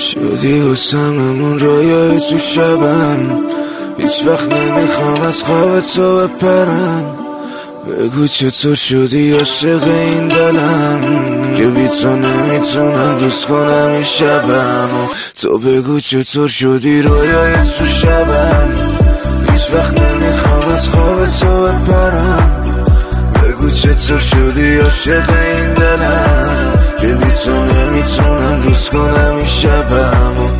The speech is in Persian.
شدی واسمون رویای تو شبم، هیچ وقت نمیخوام از خواب تو بپرم. بگو چطور شدی عاشق این دلم که بی تو نمیتونم دوست کنم این شبم. و تو بگو چطور شدی رویای تو شبم، هیچ وقت نمیخوام از خواب تو بپرم. بگو چطور شدی عاشق این دلم که بی تو نمیتونم دوست کنم این شبم.